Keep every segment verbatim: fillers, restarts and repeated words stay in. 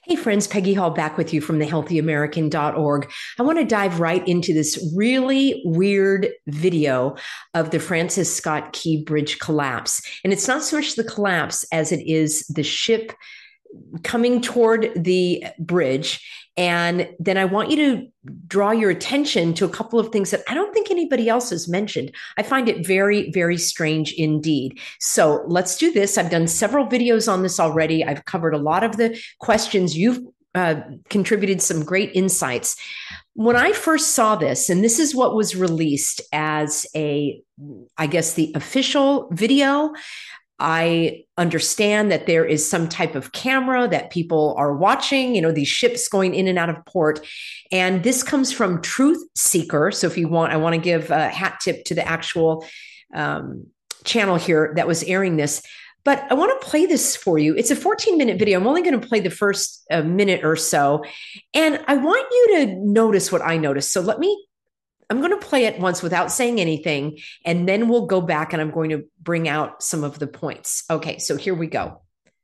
Hey friends, Peggy Hall back with you from the healthy american dot org. I want to dive right into this really weird video of the Francis Scott Key Bridge collapse. And it's not so much the collapse as it is the ship coming toward the bridge. And then I want you to draw your attention to a couple of things that I don't think anybody else has mentioned. I find it very, very strange indeed. So let's do this. I've done several videos on this already. I've covered a lot of the questions. You've uh, contributed some great insights. When I first saw this, and this is what was released as a, I guess, the official video, I understand that there is some type of camera that people are watching, you know, these ships going in and out of port. And this comes from Truth Seeker. So if you want, I want to give a hat tip to the actual um, channel here that was airing this. But I want to play this for you. It's a fourteen minute video. I'm only going to play the first uh, minute or so. And I want you to notice what I noticed. So let me I'm going to play it once without saying anything, and then we'll go back and I'm going to bring out some of the points. Okay, so here we go.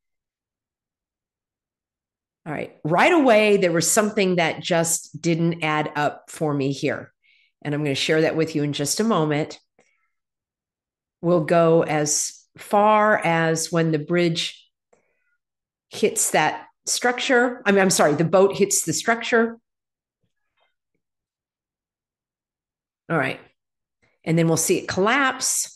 All right, right away, there was something that just didn't add up for me here. And I'm going to share that with you in just a moment. We'll go as far as when the bridge hits that structure. I mean, I'm sorry, the boat hits the structure. All right. And then we'll see it collapse.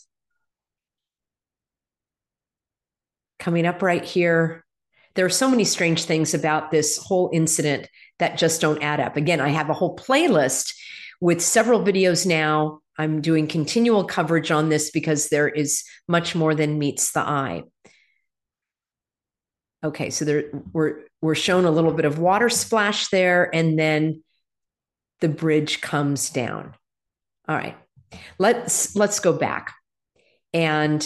Coming up right here. There are so many strange things about this whole incident that just don't add up. Again, I have a whole playlist with several videos now. I'm doing continual coverage on this because there is much more than meets the eye. Okay, so there we're we're shown a little bit of water splash there, and then the bridge comes down. All right. Let's let's go back. And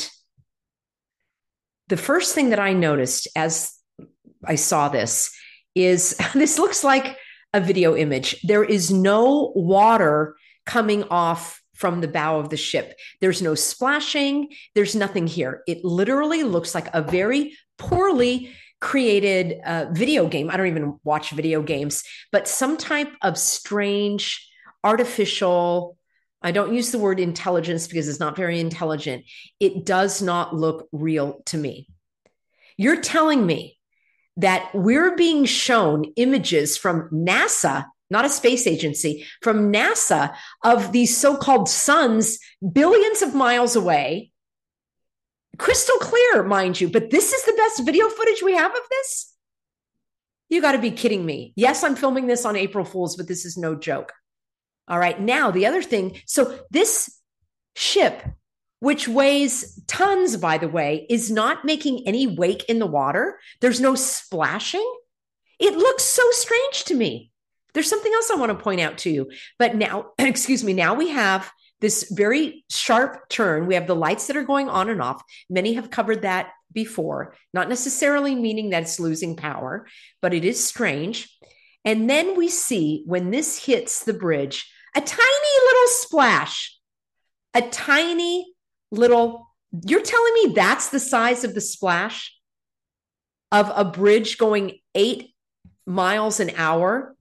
the first thing that I noticed as I saw this is this looks like a video image. There is no water coming off from the bow of the ship. There's no splashing. There's nothing here. It literally looks like a very poorly created uh, video game. I don't even watch video games, but some type of strange artificial, I don't use the word intelligence because it's not very intelligent. It does not look real to me. You're telling me that we're being shown images from NASA, not a space agency, from NASA of these so-called suns billions of miles away, crystal clear, mind you, but this is the best video footage we have of this? You got to be kidding me. Yes, I'm filming this on April Fool's, but this is no joke. All right. Now, the other thing. So this ship, which weighs tons, by the way, is not making any wake in the water. There's no splashing. It looks so strange to me. There's something else I want to point out to you. But now, excuse me, now we have this very sharp turn. We have the lights that are going on and off. Many have covered that before, not necessarily meaning that it's losing power, but it is strange. And then we see when this hits the bridge, a tiny little splash, a tiny little, you're telling me that's the size of the splash of a bridge going eight miles an hour?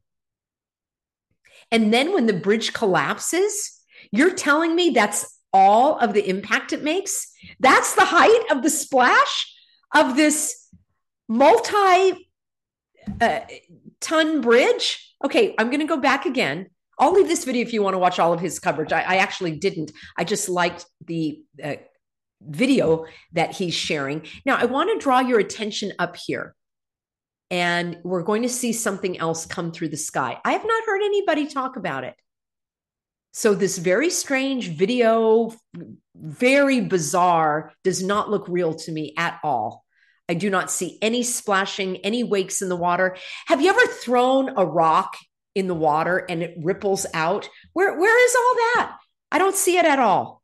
And then when the bridge collapses, you're telling me that's all of the impact it makes? That's the height of the splash of this multi uh, ton bridge? Okay, I'm going to go back again. I'll leave this video if you want to watch all of his coverage. I, I actually didn't. I just liked the uh, video that he's sharing. Now, I want to draw your attention up here. And we're going to see something else come through the sky. I have not heard anybody talk about it. So this very strange video, very bizarre, does not look real to me at all. I do not see any splashing, any wakes in the water. Have you ever thrown a rock in the water and it ripples out? Where, where is all that? I don't see it at all.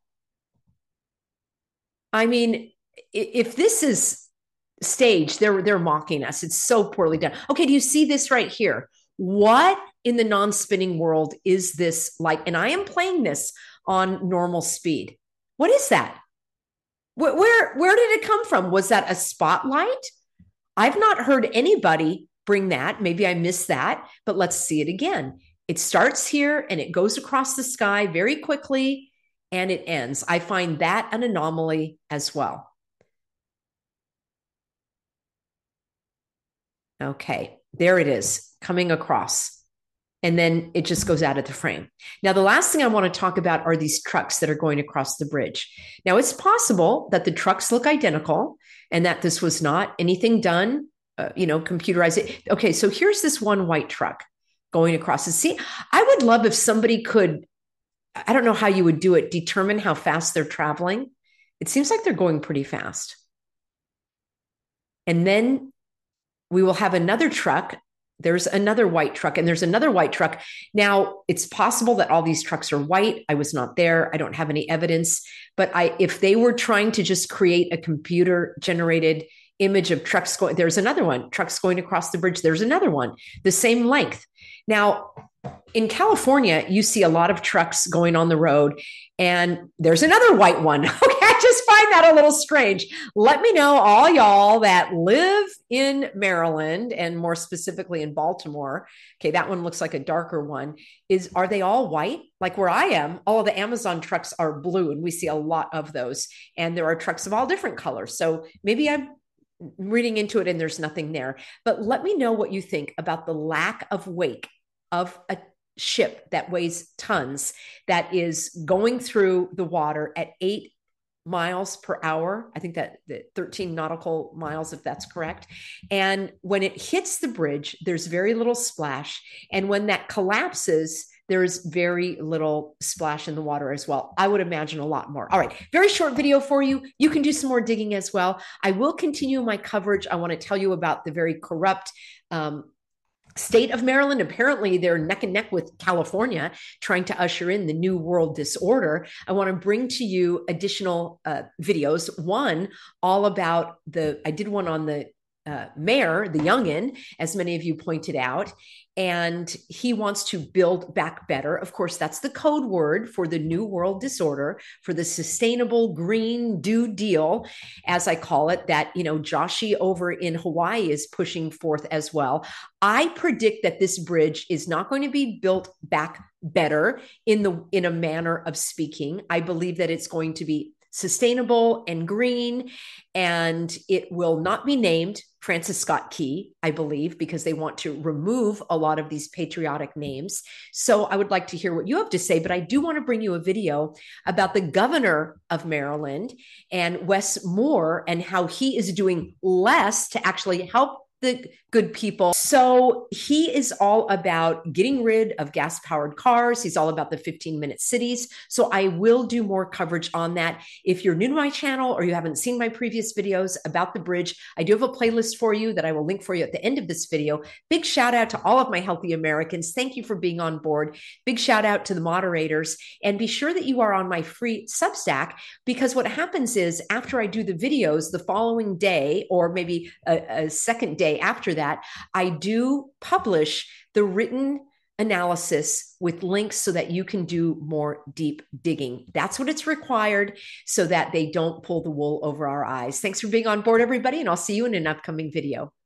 I mean, if this is staged, they're, they're mocking us. It's so poorly done. Okay, do you see this right here? What in the non-spinning world is this like? And I am playing this on normal speed. What is that? Where, where, where did it come from? Was that a spotlight? I've not heard anybody bring that. Maybe I missed that, but let's see it again. It starts here and it goes across the sky very quickly and it ends. I find that an anomaly as well. Okay, there it is coming across. And then it just goes out of the frame. Now, the last thing I want to talk about are these trucks that are going across the bridge. Now, it's possible that the trucks look identical and that this was not anything done, uh, you know, computerized. Okay, so here's this one white truck going across. And see, I would love if somebody could, I don't know how you would do it, determine how fast they're traveling. It seems like they're going pretty fast. And then we will have another truck. There's another white truck and there's another white truck. Now, it's possible that all these trucks are white. I was not there. I don't have any evidence. But I, if they were trying to just create a computer generated image of trucks going, there's another one, trucks going across the bridge. There's another one, the same length. Now, in California, you see a lot of trucks going on the road, and there's another white one. Okay, I just find that a little strange. Let me know, all y'all that live in Maryland and more specifically in Baltimore. Okay, that one looks like a darker one. Is are they all white? Like where I am, all of the Amazon trucks are blue, and we see a lot of those. And there are trucks of all different colors. So maybe I'm reading into it and there's nothing there. But let me know what you think about the lack of wake of a ship that weighs tons that is going through the water at eight miles per hour. I think that, that thirteen nautical miles, if that's correct. And when it hits the bridge, there's very little splash. And when that collapses, there's very little splash in the water as well. I would imagine a lot more. All right, very short video for you. You can do some more digging as well. I will continue my coverage. I want to tell you about the very corrupt um, state of Maryland. Apparently, they're neck and neck with California, trying to usher in the new world disorder. I want to bring to you additional uh, videos. One, all about the, I did one on the uh, mayor, the youngin, as many of you pointed out, and he wants to build back better. Of course, that's the code word for the new world disorder, for the sustainable green do deal, as I call it, that, you know, Joshi over in Hawaii is pushing forth as well. I predict that this bridge is not going to be built back better in the in a manner of speaking. I believe that it's going to be sustainable and green, and it will not be named Francis Scott Key, I believe, because they want to remove a lot of these patriotic names. So I would like to hear what you have to say, but I do want to bring you a video about the governor of Maryland and Wes Moore and how he is doing less to actually help the good people. So he is all about getting rid of gas-powered cars. He's all about the fifteen minute cities. So I will do more coverage on that. If you're new to my channel or you haven't seen my previous videos about the bridge, I do have a playlist for you that I will link for you at the end of this video. Big shout out to all of my healthy Americans. Thank you for being on board. Big shout out to the moderators. And be sure that you are on my free Substack, because what happens is after I do the videos the following day, or maybe a, a second day after that, I do publish the written analysis with links so that you can do more deep digging. That's what it's required, so that they don't pull the wool over our eyes. Thanks for being on board, everybody, and I'll see you in an upcoming video.